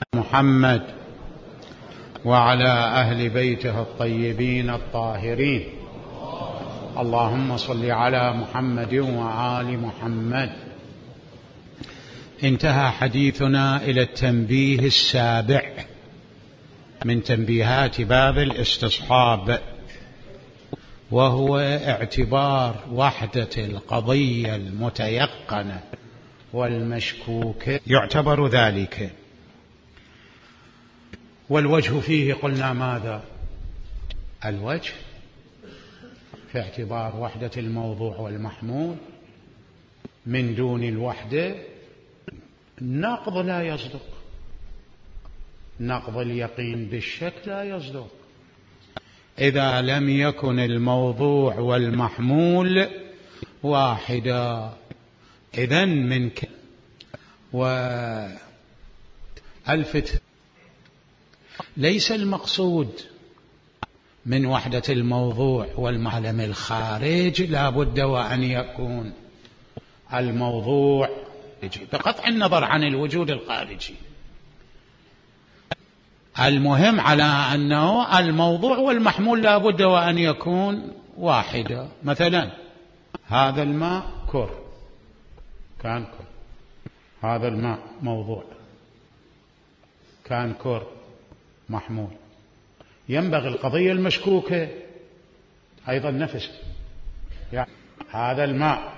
محمد وعلى أهل بيته الطيبين الطاهرين. اللهم صل على محمد وآل محمد. انتهى حديثنا إلى التنبيه السابع من تنبيهات باب الاستصحاب، وهو اعتبار وحدة القضية المتيقنة والمشكوكة يعتبر ذلك. والوجه فيه قلنا ماذا؟ الوجه في اعتبار وحدة الموضوع والمحمول من دون الوحدة نقض لا يصدق، نقض اليقين بالشك لا يصدق إذا لم يكن الموضوع والمحمول واحدا. إذن منك والفت ليس المقصود من وحدة الموضوع والمعلم الخارج لا بد وأن يكون الموضوع بقطع النظر عن الوجود الخارجي. المهم على أنه الموضوع والمحمول لا بد وأن يكون واحدا. مثلا هذا الماء كر، كان كر، هذا الماء موضوع كان كر محمول. ينبغي القضية المشكوكة أيضا نفس، يعني هذا الماء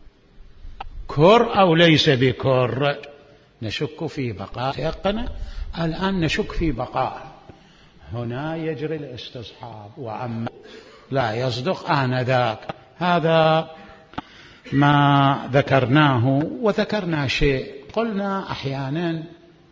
كر أو ليس بكر، نشك في بقاء تيقن، الآن نشك في بقاء، هنا يجري الاستصحاب. وأما لا يصدق آنذاك. هذا ما ذكرناه. وذكرنا شيء، قلنا أحيانا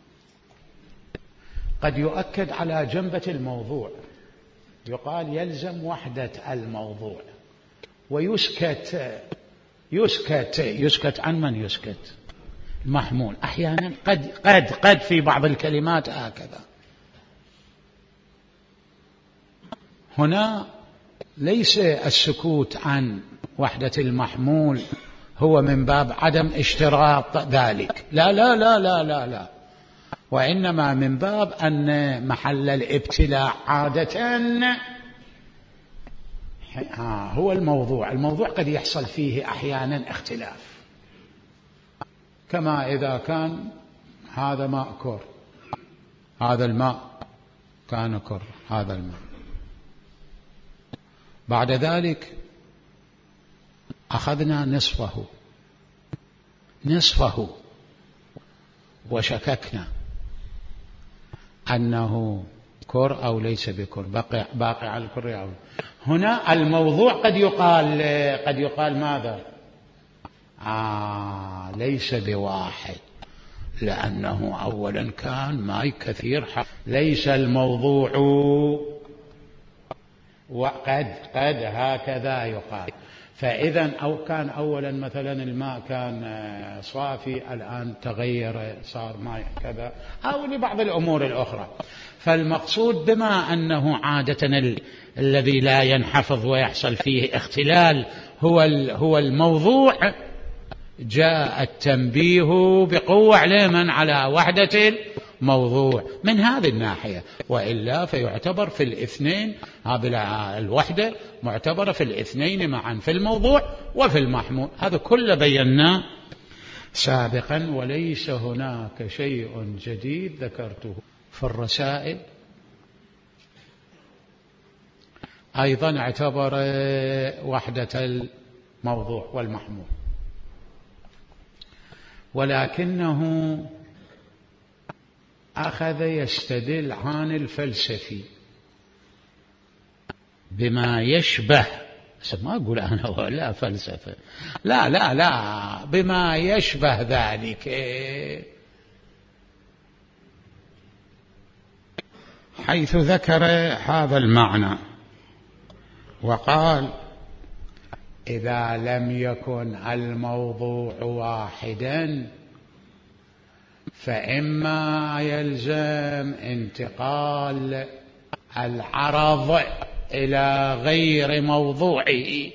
قد يؤكد على جنبة الموضوع، يقال يلزم وحدة الموضوع ويسكت يسكت عن من يسكت؟ المحمول. أحيانا قد في بعض الكلمات هكذا. هنا ليس السكوت عن وحدة المحمول هو من باب عدم اشتراط ذلك، لا لا لا لا لا لا، وإنما من باب أن محل الابتلاء عادة هو الموضوع. الموضوع قد يحصل فيه أحيانا اختلاف، كما إذا كان هذا ماء كر، هذا الماء كان كر، هذا الماء بعد ذلك أخذنا نصفه وشككنا أنه كر أو ليس بكر، باقي على الكر أو. هنا الموضوع قد يقال ماذا؟ ليس بواحد، لأنه أولا كان ماء كثير، ليس الموضوع، وقد هكذا يقال. فإذا أو كان أولا مثلا الماء كان صافي، الآن تغير صار ماء كذا، أو لبعض الأمور الأخرى. فالمقصود بما أنه عادة الذي لا ينحفظ ويحصل فيه اختلال هو الموضوع، جاء التنبيه بقوة على وحدة الموضوع من هذه الناحية. وإلا فيعتبر في الاثنين، هذه الوحدة معتبرة في الاثنين معا، في الموضوع وفي المحمول. هذا كله بيناه سابقا، وليس هناك شيء جديد ذكرته في الرسائل. أيضا اعتبر وحدة الموضوع والمحمول، ولكنه أخذ يستدل عن الفلسفي بما يشبه، ما أقول أنا ولا فلسفة، لا لا لا، بما يشبه ذلك، حيث ذكر هذا المعنى وقال: إذا لم يكن الموضوع واحدا فإما يلزم انتقال العرض إلى غير موضوعه،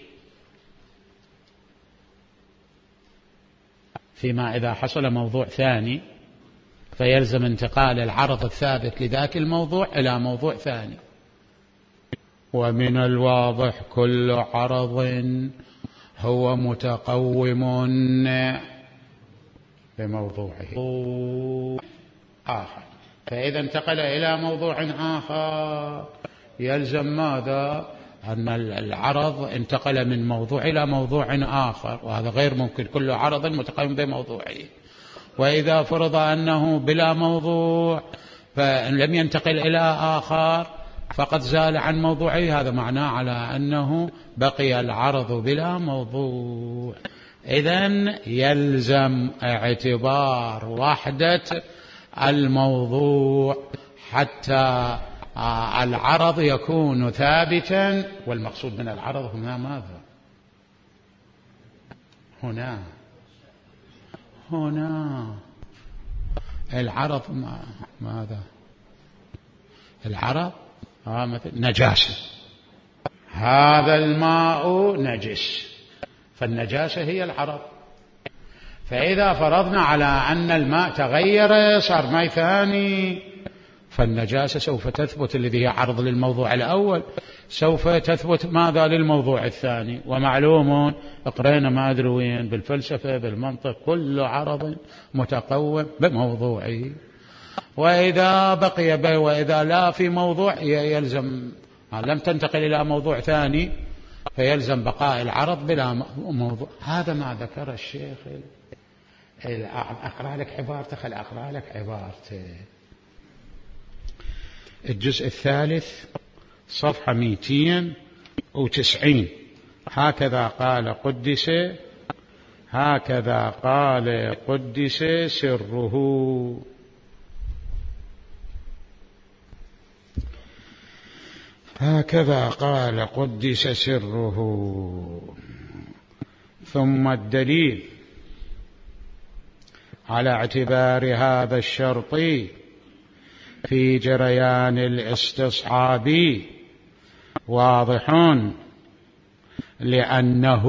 فيما إذا حصل موضوع ثاني فيلزم انتقال العرض الثابت لذاك الموضوع إلى موضوع ثاني. ومن الواضح كل عرض هو متقوم بموضوعه آخر، فإذا انتقل إلى موضوع آخر يلزم ماذا؟ أن العرض انتقل من موضوع إلى موضوع آخر، وهذا غير ممكن، كل عرض متقوم بموضوعه. وإذا فرض أنه بلا موضوع فإن لم ينتقل إلى آخر فقد زال عن موضوعه، هذا معناه على أنه بقي العرض بلا موضوع. إذن يلزم اعتبار وحدة الموضوع حتى العرض يكون ثابتا. والمقصود من العرض هنا ماذا؟ هنا العرض ماذا؟ العرض مثل نجاسة، هذا الماء نجس، فالنجاسة هي العرض. فإذا فرضنا على أن الماء تغير صار ماء ثاني، فالنجاسة سوف تثبت، الذي هي عرض للموضوع الأول سوف تثبت ماذا؟ للموضوع الثاني. ومعلوم اقرأنا ما أدري وين بالفلسفة بالمنطق كل عرض متقوم بموضوعه. وإذا بقي وإذا لا في موضوع يلزم، لم تنتقل إلى موضوع ثاني فيلزم بقاء العرض بلا موضوع. هذا ما ذكر الشيخ. أقرأ لك عبارته، خل أقرأ لك عبارته. الجزء الثالث صفحة 290. هكذا قال قدس، هكذا قال قدس سره. هكذا قال قدس سره. ثم الدليل على اعتبار هذا الشرط في جريان الاستصحاب واضح، لأنه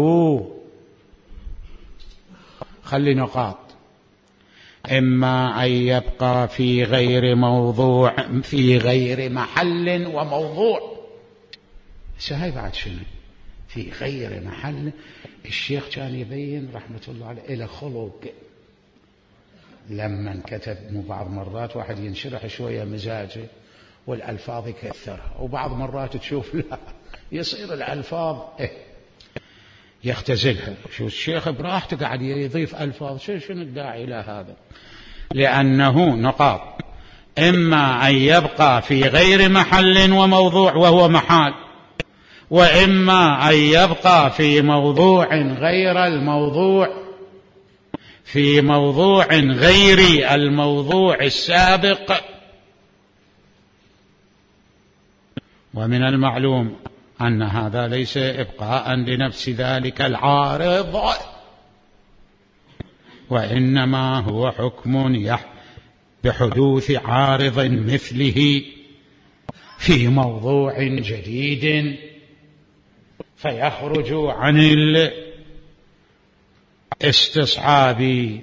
خلي نقاط، إما أن يبقى في غير موضوع، في غير محل وموضوع. هاي بعد شنو؟ في غير محل. الشيخ كان يبين رحمة الله عليه إلى خلق لما كتب. مو بعض مرات واحد ينشرح شوية مزاجه والألفاظ يكثرها، وبعض مرات تشوف لا يصير الألفاظ يختزلها. شو الشيخ براحته قاعد يضيف ألفاظ، شنو الداعي إلى هذا؟ لأنه نقاط، إما أن يبقى في غير محل وموضوع وهو محال، وإما أن يبقى في موضوع غير الموضوع، في موضوع غير الموضوع السابق. ومن المعلوم أن هذا ليس إبقاء لنفس ذلك العارض، وإنما هو حكم بحدوث عارض مثله في موضوع جديد فيخرج عن الاستصحاب.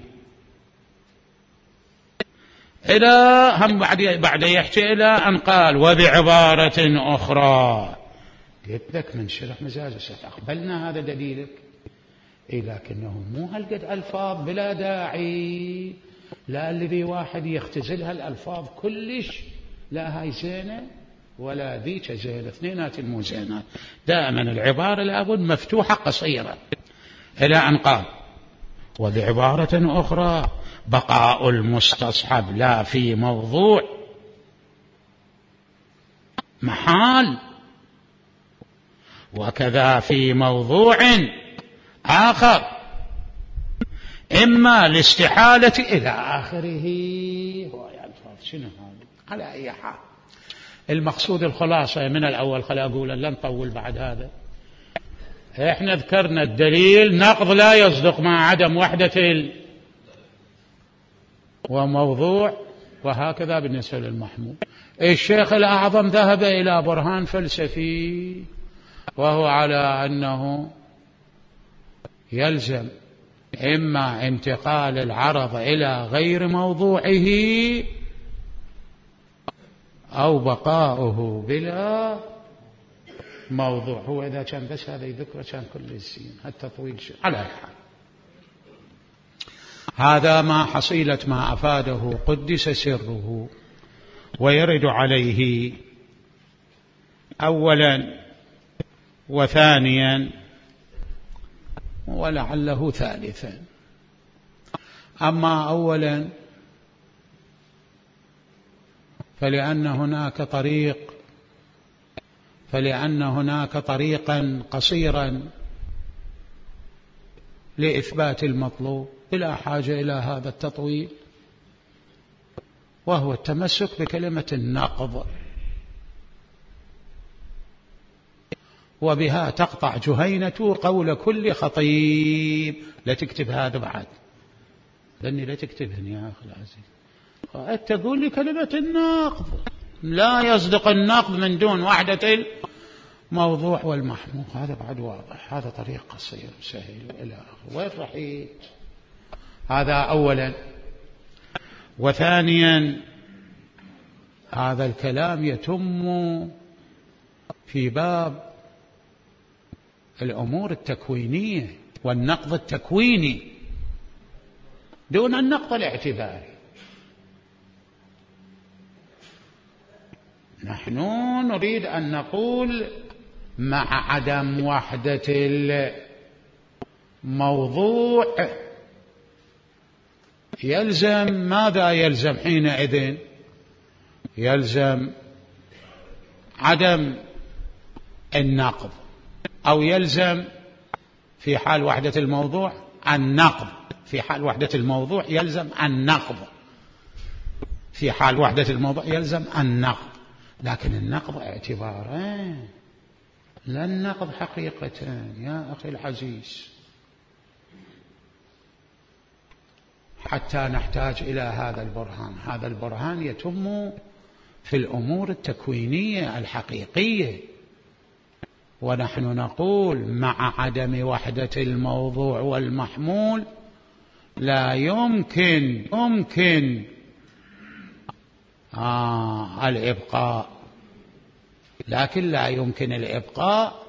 إلى هم بعد يحكي إلى أن قال وبعبارة أخرى. قلت لك من شرح مزاج أقبلنا هذا دليلك، لكنه مو هالقد ألفاظ بلا داعي، لا الذي واحد يختزلها الألفاظ كلش، لا هاي زينة ولا ذيك زينة، اثنينات مو زينات. دائما العبارة لابد مفتوحة قصيرة. إلى أن قال وبعبارة أخرى بقاء المستصحب لا في موضوع محال، وكذا في موضوع آخر، إما الاستحالة إلى آخره. شنو هذا؟ على أي حال المقصود الخلاصة من الأول، خلي أقول لن نطول بعد هذا. إحنا ذكرنا الدليل نقض لا يصدق مع عدم وحدة وموضوع، وهكذا بالنسبة للمحمول. الشيخ الأعظم ذهب إلى برهان فلسفي، وهو على أنه يلزم إما انتقال العرض إلى غير موضوعه أو بقاؤه بلا موضوع. هو إذا كان بس هذا يذكره كان كل الزين التطويل على الحال. هذا ما حصيلة ما أفاده قدس سره. ويرد عليه أولا وثانيا ولعله ثالثا. أما أولا فلأن هناك طريقا قصيرا لإثبات المطلوب بلا حاجة إلى هذا التطويل، وهو التمسك بكلمة النقض، وبها تقطع جهينة قول كل خطيب. لا تكتب هذا بعد، لأني لا تكتبهن يا أخي العزيز. تقول لي كلمة النقض، لا يصدق النقض من دون وحدة الموضوع والمحمول. هذا بعد واضح، هذا طريق قصير سهل إلى آخره. وين رحيت؟ هذا أولا. وثانيا هذا الكلام يتم في باب الأمور التكوينية والنقض التكويني دون النقض الاعتباري. نحن نريد أن نقول مع عدم وحدة الموضوع يلزم ماذا؟ يلزم حينئذ يلزم عدم النقض، أو يلزم في حال وحدة الموضوع النقض. في حال وحدة الموضوع يلزم النقض، في حال وحدة الموضوع يلزم النقض. لكن النقض اعتباران لا النقض حقيقتان يا أخي العزيز، حتى نحتاج إلى هذا البرهان. هذا البرهان يتم في الأمور التكوينية الحقيقية، ونحن نقول مع عدم وحدة الموضوع والمحمول لا يمكن الإبقاء. لكن لا يمكن الإبقاء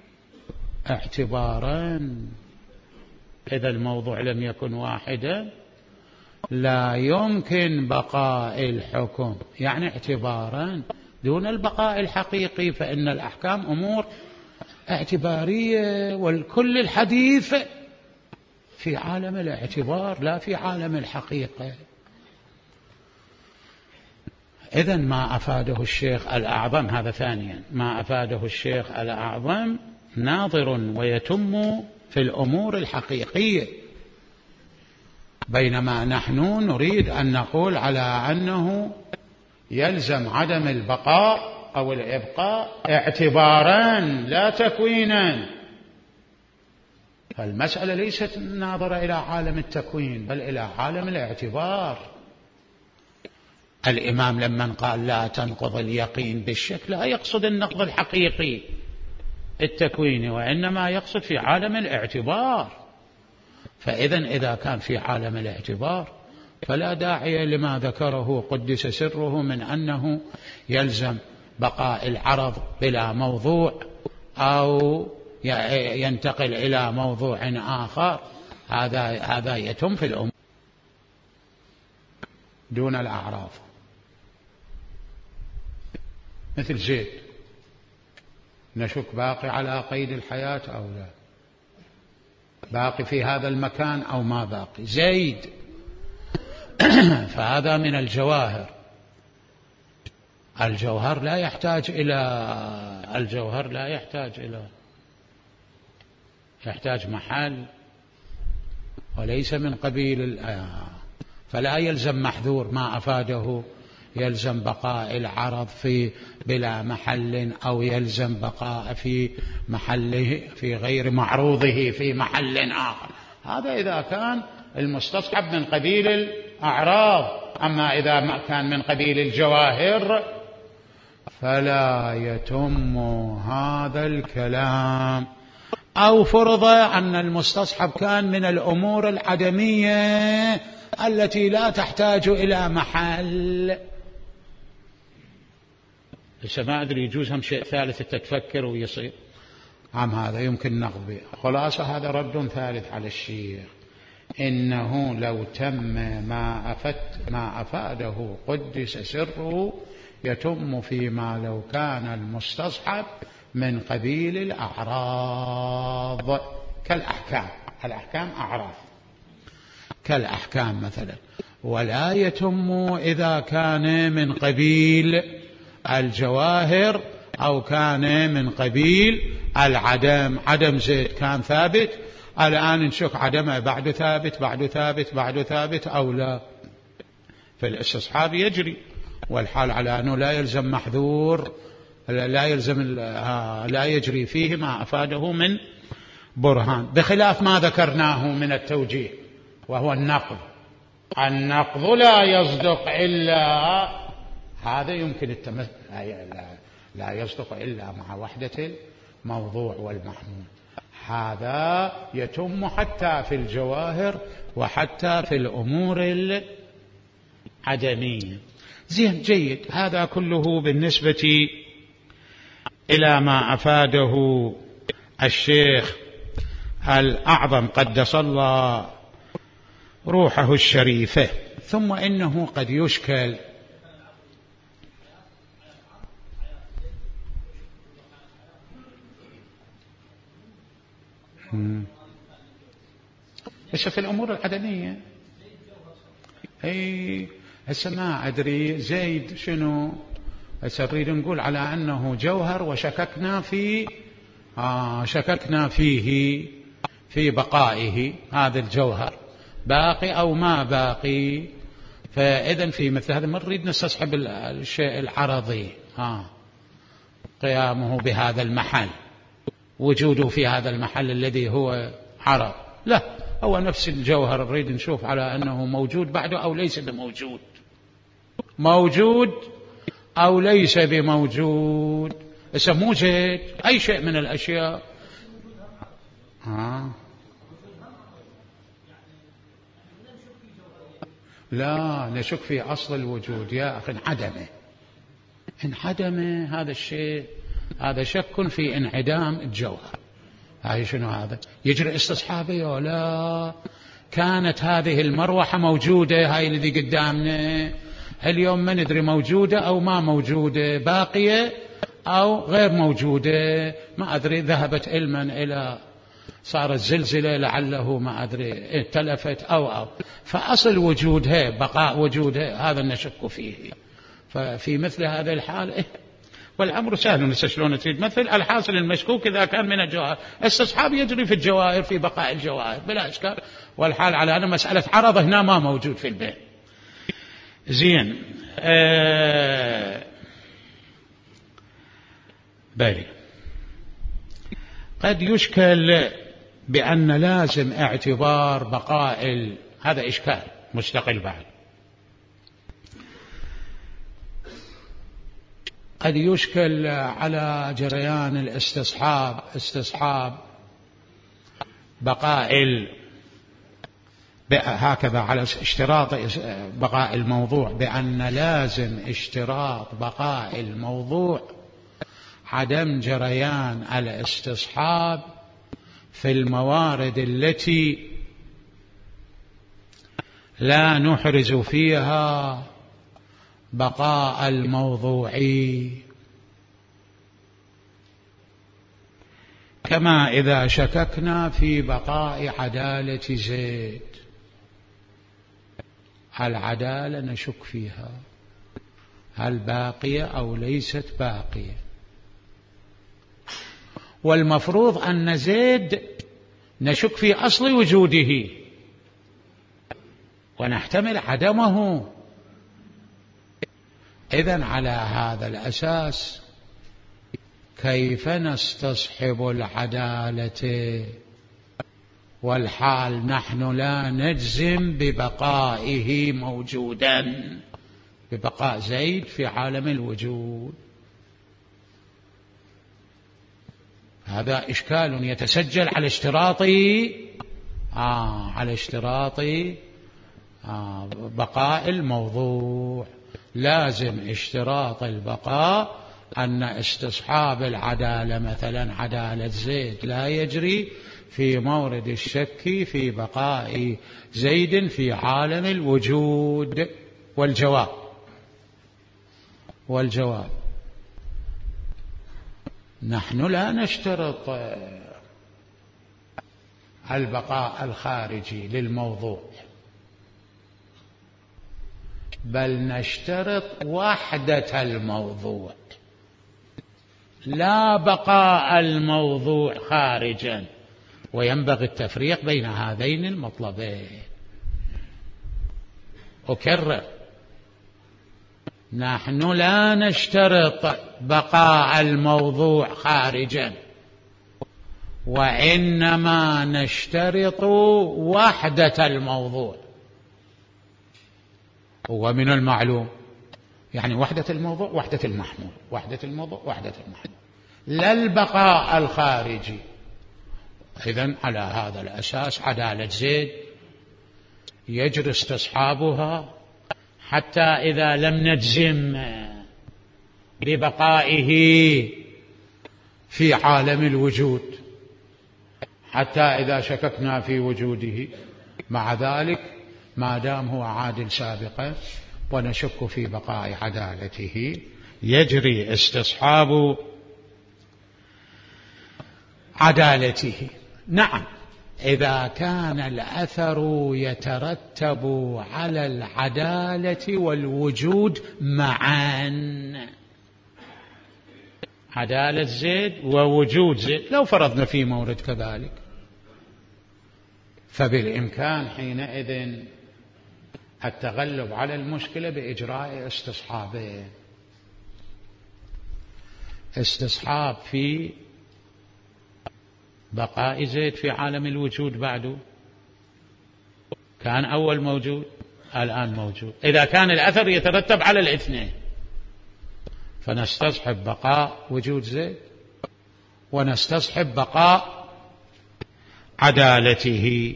اعتبارا. إذا الموضوع لم يكن واحدا لا يمكن بقاء الحكم، يعني اعتبارا دون البقاء الحقيقي. فإن الأحكام أمور اعتبارية، والكل الحديث في عالم الاعتبار لا في عالم الحقيقة. إذن ما أفاده الشيخ الأعظم، هذا ثانيا، ما أفاده الشيخ الأعظم ناظر ويتم في الأمور الحقيقية، بينما نحن نريد أن نقول على أنه يلزم عدم البقاء أو الإبقاء اعتبارا لا تكوينا. فالمسألة ليست ناظرة إلى عالم التكوين بل إلى عالم الاعتبار. الإمام لما قال لا تنقض اليقين بالشك لا يقصد النقض الحقيقي التكويني، وإنما يقصد في عالم الاعتبار. فإذن إذا كان في عالم الاعتبار فلا داعي لما ذكره قدس سره من أنه يلزم بقاء العرض بلا موضوع أو ينتقل إلى موضوع آخر. هذا يتم في الأمور دون الأعراض. مثل زيد، نشك باقي على قيد الحياة أو لا، باقي في هذا المكان أو ما باقي زيد. فهذا من الجواهر. الجوهر لا يحتاج يحتاج محل وليس من قبيل فلا يلزم محذور ما أفاده يلزم بقاء العرض بلا محل، أو يلزم بقاء في محله في غير معروضه في محل آخر. هذا إذا كان المستصحب من قبيل الأعراض. أما إذا ما كان من قبيل الجواهر فلا يتم هذا الكلام أو فرض أن المستصحب كان من الأمور العدمية التي لا تحتاج إلى محل. ما أدري يجوز هم شيء ثالث تتفكر ويصير هذا يمكن نقض به. خلاصة هذا رد ثالث على الشيخ، إنه لو تم ما أفاده قدس سره يتم فيما لو كان المستصحب من قبيل الأعراض كالأحكام. الأحكام أعراض كالأحكام مثلا، ولا يتم إذا كان من قبيل الجواهر أو كان من قبيل العدم. عدم زيد كان ثابت، الآن نشك عدمه بعد ثابت بعد ثابت بعد ثابت أو لا، فالاستصحاب يجري، والحال على أنه لا يلزم محذور، لا يجري فيه ما أفاده من برهان، بخلاف ما ذكرناه من التوجيه وهو النقض. النقض لا يصدق إلا هذا يمكن لا يصدق إلا مع وحدة الموضوع والمحمول. هذا يتم حتى في الجواهر وحتى في الأمور العدمية. زين، جيد. هذا كله بالنسبة إلى ما أفاده الشيخ الأعظم قدس الله روحه الشريفة. ثم إنه قد يشكل بس في الأمور العدمية. هسه ما أدري زيد شنو، هسه نريد نقول على أنه جوهر وشككنا فيه شككنا فيه في بقائه، هذا الجوهر باقي أو ما باقي. فإذن في مثل هذا ما نريد نستصحب الشيء العرضي، قيامه بهذا المحل، وجوده في هذا المحل الذي هو عرض، لا، هو نفس الجوهر نريد نشوف على أنه موجود بعده أو ليس بموجود، موجود أو ليس بموجود. مو زيد أي شيء من الأشياء. لا نشك في أصل الوجود يا أخي، انعدم هذا الشيء، هذا شك في انعدام الجوهر. هاي شنو هذا؟ يجري استصحابه ولا كانت هذه المروحة موجودة، هاي الذي قدامنا اليوم ما ندري موجودة أو ما موجودة، باقية أو غير موجودة، ما أدري، ذهبت علما إلى صارت زلزلة لعله ما أدري تلفت أو فأصل وجودها بقاء وجودها هذا نشك فيه. ففي مثل هذا الحال والأمر سهل، نسأل شلون تريد مثل الحاصل المشكوك إذا كان من الجواهر. استصحاب يجري في الجواهر في بقاء الجواهر بلا إشكال، والحال على أن مسألة عرض هنا ما موجود في البيت. زين، بلي قد يشكل بأن لازم اعتبار بقاء هذا إشكال مستقل بعد. قد يشكل على جريان استصحاب بقاء هكذا على اشتراط بقاء الموضوع، بأن لازم اشتراط بقاء الموضوع عدم جريان الاستصحاب في الموارد التي لا نحرز فيها بقاء الموضوعي، كما إذا شككنا في بقاء عدالة زيد، العدالة نشك فيها هل باقية أو ليست باقية، والمفروض أن زيد نشك في أصل وجوده ونحتمل عدمه. إذن على هذا الأساس كيف نستصحب العدالة والحال نحن لا نجزم ببقائه موجودا، ببقاء زيد في عالم الوجود؟ هذا إشكال يتسجل على اشتراط بقاء الموضوع. لازم اشتراط البقاء أن استصحاب العدالة، مثلا عدالة زيد، لا يجري في مورد الشك في بقاء زيد في عالم الوجود. والجواب نحن لا نشترط البقاء الخارجي للموضوع، بل نشترط وحدة الموضوع، لا بقاء الموضوع خارجا. وينبغي التفريق بين هذين المطلبين. أكرر، نحن لا نشترط بقاء الموضوع خارجا، وإنما نشترط وحدة الموضوع. ومن المعلوم يعني وحدة الموضوع وحدة المحمول، وحدة الموضوع وحدة المحمول، لا البقاء الخارجي. إذن على هذا الأساس عدالة زيد يجري استصحابها حتى إذا لم نجزم ببقائه في عالم الوجود، حتى إذا شككنا في وجوده. مع ذلك ما دام هو عادل سابقا ونشك في بقاء عدالته، يجري استصحاب عدالته. نعم، إذا كان الأثر يترتب على العدالة والوجود معا، عدالة زيد ووجود زيد، لو فرضنا في مورد كذلك، فبالإمكان حينئذ التغلب على المشكلة بإجراء استصحابين: استصحاب في بقاء زيد في عالم الوجود، بعده كان أول موجود الآن موجود. إذا كان الأثر يترتب على الاثنين فنستصحب بقاء وجود زيد ونستصحب بقاء عدالته.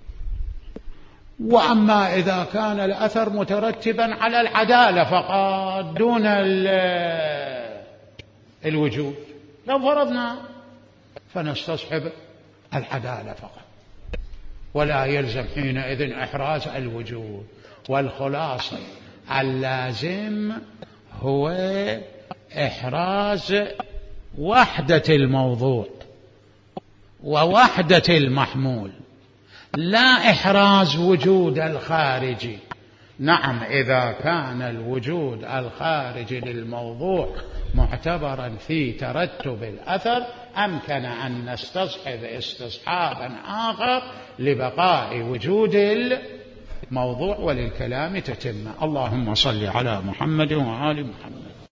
وأما إذا كان الأثر مترتبا على العدالة فقط دون الوجود، لو فرضنا فنستصحب العدالة فقط، ولا يلزم حينئذ إحراز الوجود. والخلاصة اللازم هو إحراز وحدة الموضوع ووحدة المحمول، لا إحراز وجود الخارجي. نعم، إذا كان الوجود الخارجي للموضوع معتبرا في ترتب الأثر أمكن أن نستصحب استصحابا آخر لبقاء وجود الموضوع وللكلام تتمة. اللهم صل على محمد وآل محمد.